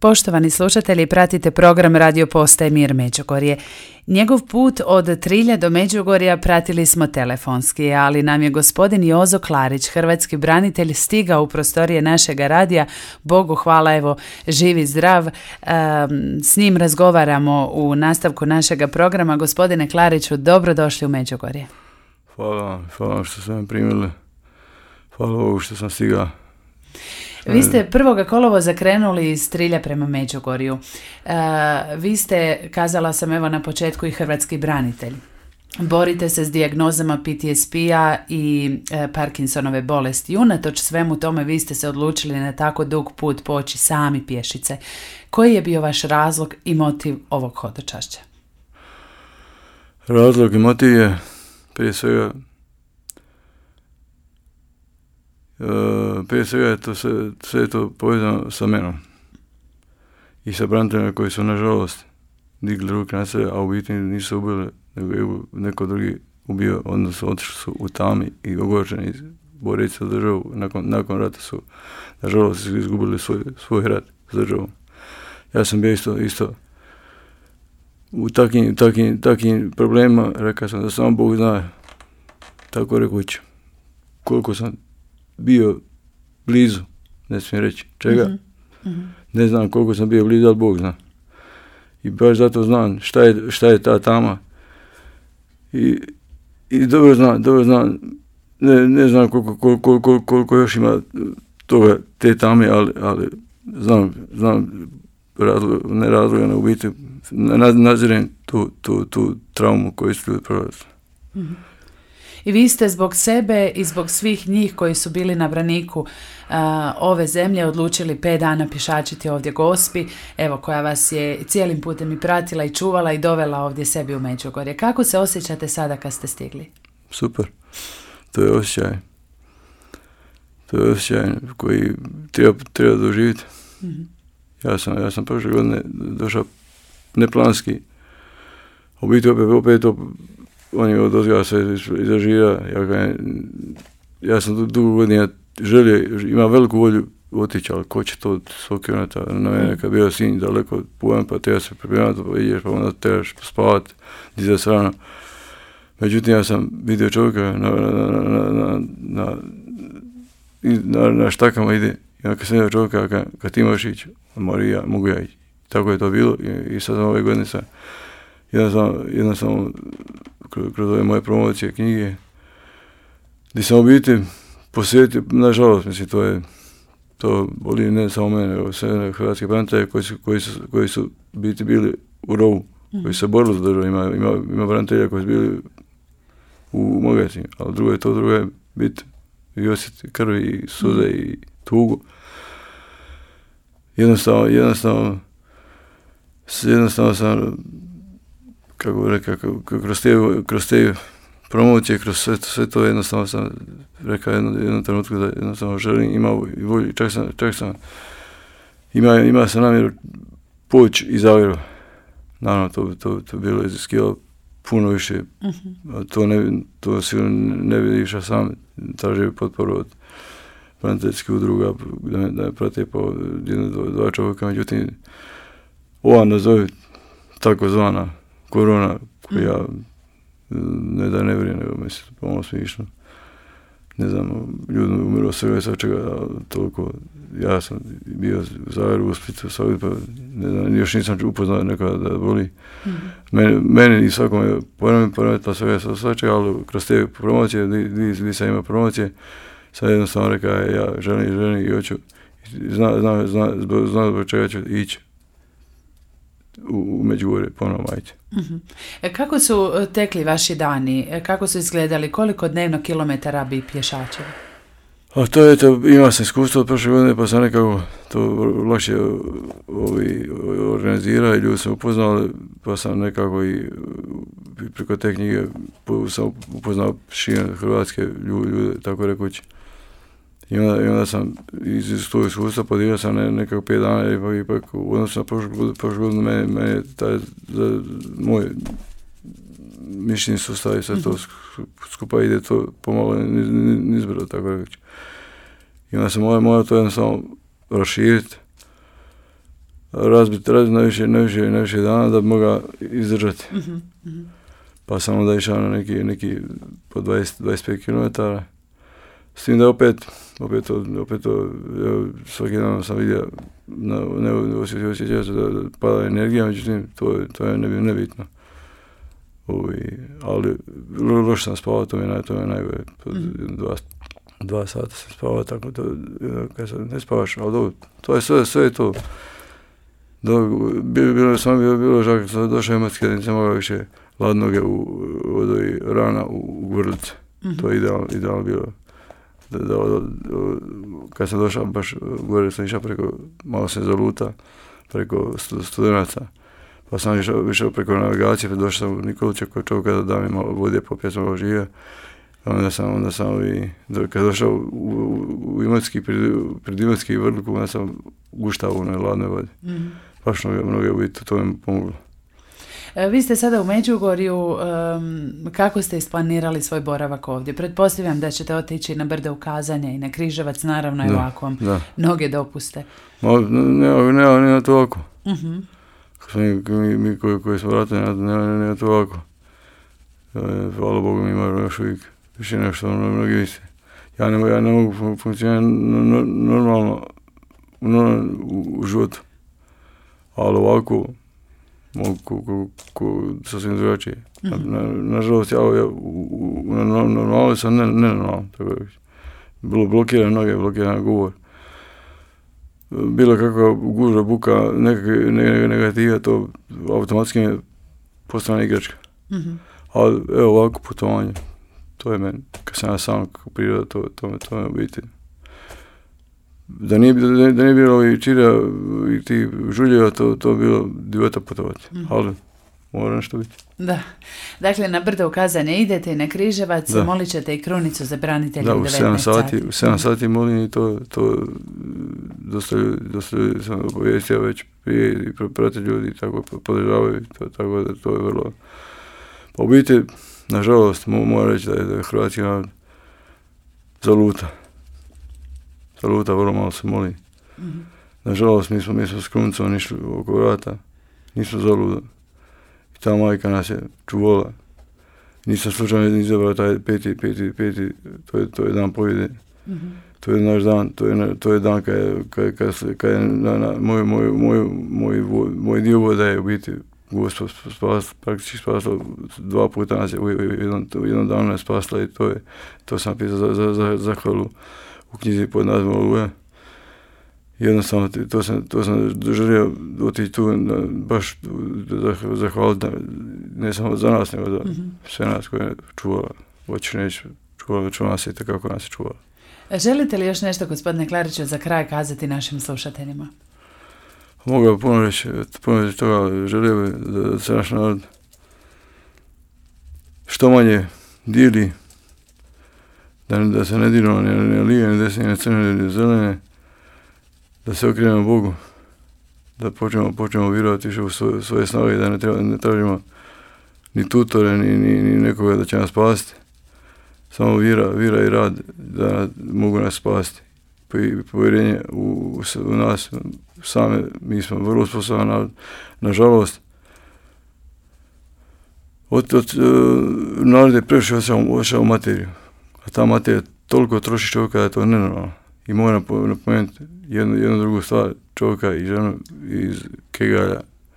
Poštovani slušatelji, pratite program Radio Postaje Mir Međugorje. Njegov put od Trilja do Međugorja pratili smo telefonski, ali nam je gospodin Jozo Klarić, hrvatski branitelj, stigao u prostorije našega radija. Bogu hvala, evo, živ i zdrav. S njim razgovaramo u nastavku našega programa. Gospodine Klariću, dobrodošli u Međugorje. Hvala vam što ste me primili. Hvala Bogu što sam stigao. Vi ste 1. kolovoza krenuli iz Trilja prema Međugorju. Vi ste, kazala sam evo na početku, i hrvatski branitelj. Borite se s dijagnozama PTSP-a i Parkinsonove bolesti. Unatoč svemu tome vi ste se odlučili na tako dug put poći sami pješice. Koji je bio vaš razlog i motiv ovog hodočašća? Razlog i motiv je prije svega je to sve to povezano sa menom i sa braniteljima koji su nažalost digli ruke na sebe, a u biti nisu ubili, nego je neko drugi ubio, odnosno otišli su u tami i ogorčeni boreći za državu. Nakon rata su nažalost izgubili svoj rat s državom. Ja sam bio isto u takim problemima. Rekao sam da samo Bog zna, tako rekući, koliko sam bio blizu, ne smijem reći čega. Mm-hmm. Ne znam koliko sam bio blizu, ali Bog zna. I baš zato znam šta je ta tama. I dobro znam, ne znam koliko još ima toga, te tame, ali znam ne razloga, u biti nadzirem tu traumu koju su ljudi prolazili. Mm-hmm. I vi ste zbog sebe i zbog svih njih koji su bili na braniku ove zemlje odlučili 5 dana pješačiti ovdje Gospi, evo, koja vas je cijelim putem i pratila i čuvala i dovela ovdje sebi u Međugorje. Kako se osjećate sada kad ste stigli? Super. To je osjećaj koji treba doživjeti. Mm-hmm. Ja sam prošle godine došao neplanski. U biti opet on je odozgao se iza žira. Ja sam dugo godina želio, ima veliku volju otići, ali ko će to 100 km na mene, kad bio sin daleko od Pujan, pa treba se pripremati, pa ideš, pa onda trebaš spavati, dizati rano. Međutim, ja sam vidio čovjeka na štakama ide, i onda kad sam vidio čovjeka, kad ti možeš ići, mogu ja ići. Tako je to bilo i sad ove godine sam jednostavno kroz ove moje promocije knjige, gdje sam u biti posjetio, nažalost, mislim, to boli ne samo mene, nego sve hrvatske branitelje koji su biti bili u rovu, koji su se borili za državu. Ima branitelja koji su bili u Mogaciji, ali drugo je biti i osjetiti krvi i suze i tugu. Jednostavno sam, kako rekao, kroz te promocije, kroz sve to jednostavno sam rekao jednom trenutku da jednostavno želim, imao i volju, čak sam ima sam namjeru poći iz Zagreba. Naravno, to bilo iziskivalo puno više, to sigurno ne bi išao sam, tražio potporu od braniteljskih udruga, da me prate po 1-2 čovjeka, međutim, ova nazovi takozvana korona, koja ne da ne vjerujem, nego mislim, pomalo smišno. Ne znam, ljudi umiru od svega i svačega, toliko. Ja sam bio u Zagrebu, u Splitu, pa ne znam, još nisam upoznao nekoga da boli. Mm-hmm. Meni i svakome poremetila svega i svačega, ali kroz te promocije, gdje sam imao promocije, sam jednostavno rekao, ja želim i hoću, znam zbog čega ću ići u Međugorje, ponovno majke. Mm-hmm. Kako su tekli vaši dani? Kako su izgledali? Koliko dnevno kilometara bi pješačili? A to je to, imao sam iskustvo od prošle godine, pa sam nekako to lakše organizirao i ljudi sam upoznao, pa sam nekako i preko te knjige sam upoznao širom Hrvatske ljude, tako rekući. I onda sam iz tog iskustva podijelio sam nekako 5 dana, ipak u odnosu na prošlu godinu mene moj mišljenje sustav i sve to skupa ide to pomalo nizbrdo, tako reći. I onda sam morao to jednostavno raširiti, razbiti najviše dana da bi mogao izdržati. Pa sam onda išao na neki po 25 km. S tim da opet to, svaki dan sam vidio, ne osjećao se da pada energija, međutim, to je nebitno. Ali loše sam spavao, to mi je najgore. 2 sata sam spavao, tako to, kad se ne spavaš, ali dobro, to je sve to. Bilo žak, sam došao ematski, da nisam mogao više ladnoge od rana u grlice. To je idealno bilo. Kad sam došao, baš gore sam išao preko, malo sam zaluta, preko studenaca. Pa sam išao preko navigacije, pa došao sam u Nikolića koji čovjek kada da mi malo vode, popio sam malo živio. Onda sam kad došao u Imotski, pred Imotski vrliku, onda sam guštao u onoj ladnoj vodi. Baš mnoge ubiti, to mi pomoglo. Vi ste sada u Međugorju, kako ste isplanirali svoj boravak ovdje? Pretpostavljam da ćete otići na brdo u Kazanje i na Križevac, naravno, i ovako vam noge dopuste. Ne to ovako. Mi koji smo vratili, ne to ovako. Hvala Bogu, mi imamo još uvijek više nešto mnogi misle. Ja ne mogu funkcionirati normalno u životu. Ali ovako mogu sasvim drugačije. Nažalost, ja normalno sam nenormalno. Bilo blokiran noge, blokiran govor. Bilo kakva gužva, buka, negativa, to automatski je postala igračka. Ali evo ovako putovanje, to je meni, kad sam ja sam kako priroda, to je u biti. Da nije bilo i Čira i ti Žuljeva, to bilo divota putovati, ali mora nešto biti. Da, dakle na brdo u Kazanje idete i na Križevac, molit ćete i krunicu za branitelje u 19 sati. U 7 sati molim i to dosta ljudi sam obavijestio već prije i prate ljudi tako podržavaju, tako da to je vrlo. Pa u biti, nažalost, moram reći da je hrvatski narod zaluta, vrlo malo se moli. Nažalost, mi smo s krunicom išli oko vrata, nismo zaluda. I ta majka nas je čuvala. Nisam slučajno izabrao taj peti, to je dan pobjede. To je naš dan, to je dan kad je moj dio voda je u biti Gospod praktički spasla 2 puta nas je u jednom danu nas spasla i to sam pisao za zahvalu u knjizi pod nazivom Oluja. Jednostavno to sam želio otići tu baš zahvaliti ne samo za nas, nego za sve nas koje je čuvala. Hoće neće, čuvala nas i tako nas je čuvala. Želite li još nešto, gospodine Klariću, za kraj kazati našim slušateljima? Mogu puno reći toga, želio bi da se naš narod što manje dili, da se ne diramo ni lijeve, ni desne, ni crne, ni zelene, da se okrenemo Bogu, da počnemo vjerovati više u svoje snage, da ne tražimo ni tutore, ni nekoga da će nas spasiti. Samo vjera i rad da mogu nas spasiti. Povjerenje u nas same, mi smo vrlo sposobni narod. Nažalost, narod je previše ošao u materiju. A ta materija toliko troši čovjeka da je to nenormalno. I moram napomenuti jednu drugu stvar, čovjeka i ženu iz Kegalja,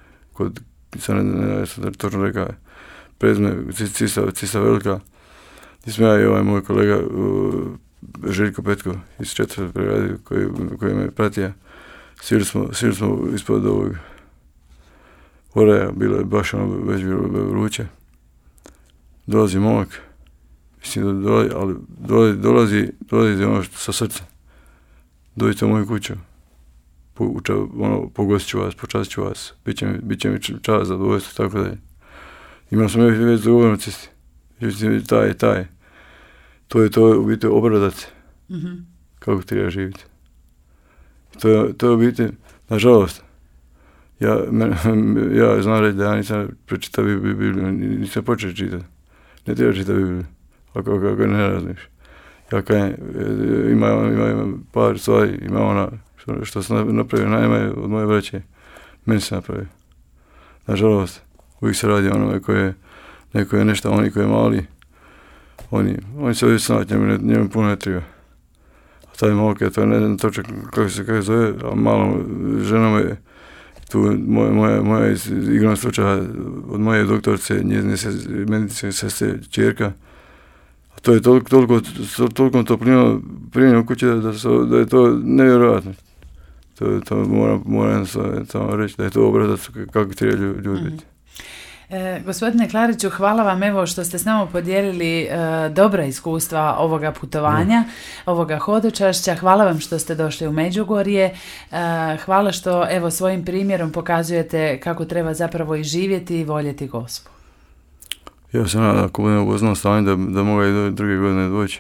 sam točno rekao, prezme Cista Velika, gdje smo ja i ovaj moj kolega Željko Petko iz 4. brigade koji me pratio. Sili smo ispod ovog oraja, bilo je baš već bilo vruće. Dolazi momak, mislim da dolazi ono sa srca. Dođite u moju kuću, pogostit ću vas, počastit ću vas, bit će mi čast, zadovoljstvo, tako dalje. Imao sam već dogovorno cisti, taj. To je u biti obradac, kako treba živjeti. To je u biti, nažalost, ja znam reći da ja nisam pročitao Bibliju, nisam počeo čitati. Ne treba čitati Bibliju, ako ne razmiš. Ja ima par stvari, ima ona što sam napravio najmanje od moje braće, meni se napravio. Nažalost, uvijek se radi onome neko je nešto, oni koji je mali, oni se ovdje snati, njemu puno ne treba. A taj malke, to ne znam točno kako se zove, a malo ženom je tu moja iz igrom slučaja od moje doktorice, njezine medicinske sestre, čerka. A to je toliko toplino primljeno u kući da je to nevjerojatno. To moram samo reći da je to obrazac kako treba ljudi biti. Gospodine Klariću, hvala vam evo što ste s nama podijelili dobra iskustva ovoga putovanja, ovoga hodočašća. Hvala vam što ste došli u Međugorje. Hvala što evo svojim primjerom pokazujete kako treba zapravo i živjeti i voljeti Gospu. Ja se nadam ako budem u voznom stanju da mogu i druge godine doći.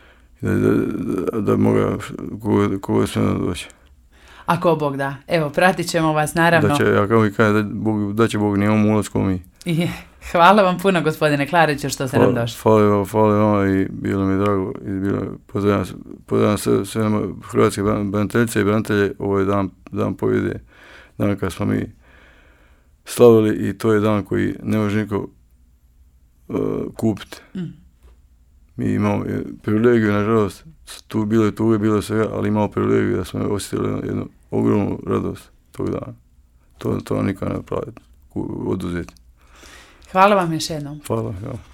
Da mogu koga smjena doći. Ako Bog da. Evo, pratit ćemo vas naravno. Ja kao i kaže da će Bog, nijemamo ulazko mi. Hvala vam puno, gospodine Klariću, što ste nam došli. Hvala vam i bilo mi je drago. Pozdravljam sve hrvatske braniteljice i branitelje. Ovo je dan pobjede, dan kad smo mi slavili i to je dan koji ne može niko kupiti. Mi imamo privilegiju, nažalost, tu je bilo svega, ali imamo privilegiju da smo osjetili jednu ogromnu radost tog dana. To niko ne pravi oduzeti. Hvala vam još jednom. Hvala.